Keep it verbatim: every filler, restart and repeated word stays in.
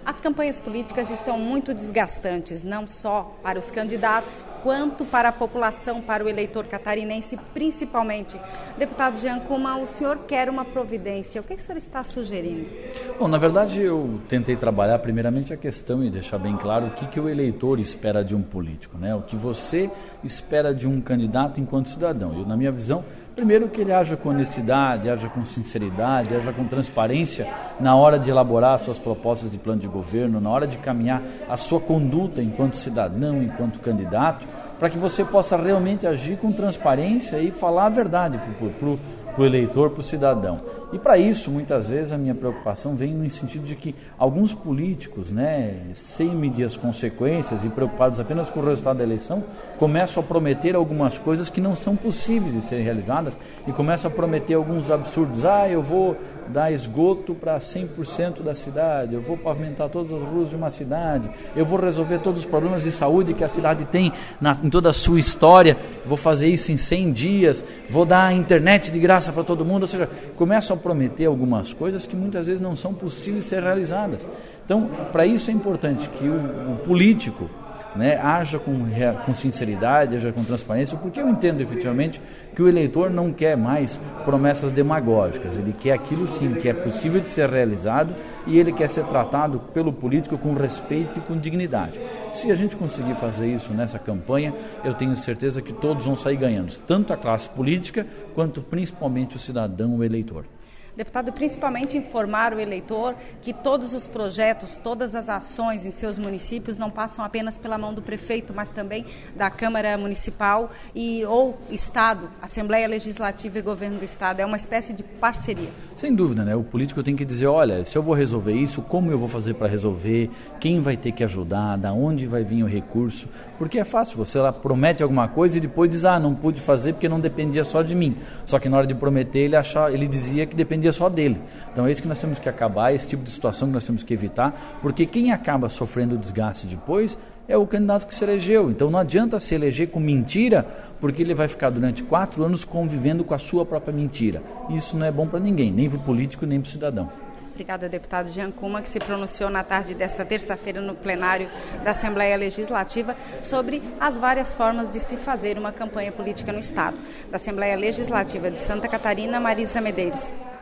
As campanhas políticas estão muito desgastantes, não só para os candidatos, quanto para a população, para o eleitor catarinense, principalmente. Deputado Jean Kuma, o senhor quer uma providência. O que o senhor está sugerindo? Bom, na verdade, eu tentei trabalhar primeiramente a questão e deixar bem claro o que, que o eleitor espera de um político, né? O que você espera de um candidato enquanto cidadão. Eu, na minha visão, primeiro que ele haja com honestidade, haja com sinceridade, haja com transparência na hora de elaborar suas propostas de plano de governo, na hora de caminhar a sua conduta enquanto cidadão, enquanto candidato, para que você possa realmente agir com transparência e falar a verdade para o eleitor, para o cidadão. E para isso, muitas vezes, a minha preocupação vem no sentido de que alguns políticos, né, sem medir as consequências e preocupados apenas com o resultado da eleição, começam a prometer algumas coisas que não são possíveis de serem realizadas e começam a prometer alguns absurdos. Ah, eu vou dar esgoto para cem por cento da cidade, eu vou pavimentar todas as ruas de uma cidade, eu vou resolver todos os problemas de saúde que a cidade tem na, em toda a sua história, vou fazer isso em cem dias, vou dar internet de graça para todo mundo, ou seja, começam a prometer algumas coisas que muitas vezes não são possíveis de ser realizadas. Então, para isso é importante que o, o político, né, haja com, com sinceridade, haja com transparência, porque eu entendo efetivamente que o eleitor não quer mais promessas demagógicas, ele quer aquilo sim que é possível de ser realizado e ele quer ser tratado pelo político com respeito e com dignidade. Se a gente conseguir fazer isso nessa campanha, eu tenho certeza que todos vão sair ganhando, tanto a classe política quanto principalmente o cidadão, o eleitor. Deputado, principalmente informar o eleitor que todos os projetos, todas as ações em seus municípios não passam apenas pela mão do prefeito, mas também da Câmara Municipal e ou Estado, Assembleia Legislativa e Governo do Estado. É uma espécie de parceria. Sem dúvida, né? O político tem que dizer, olha, se eu vou resolver isso, como eu vou fazer para resolver, quem vai ter que ajudar, da onde vai vir o recurso, porque é fácil, você lá promete alguma coisa e depois diz, ah, não pude fazer porque não dependia só de mim. Só que na hora de prometer, ele, achava, ele dizia que dependia só dele. Então é isso que nós temos que acabar, esse tipo de situação que nós temos que evitar, porque quem acaba sofrendo o desgaste depois é o candidato que se elegeu. Então não adianta se eleger com mentira, porque ele vai ficar durante quatro anos convivendo com a sua própria mentira. Isso não é bom para ninguém, nem para o político, nem para o cidadão. Obrigada, deputado Jean Kuma, que se pronunciou na tarde desta terça-feira no plenário da Assembleia Legislativa sobre as várias formas de se fazer uma campanha política no Estado. Da Assembleia Legislativa de Santa Catarina, Marisa Medeiros.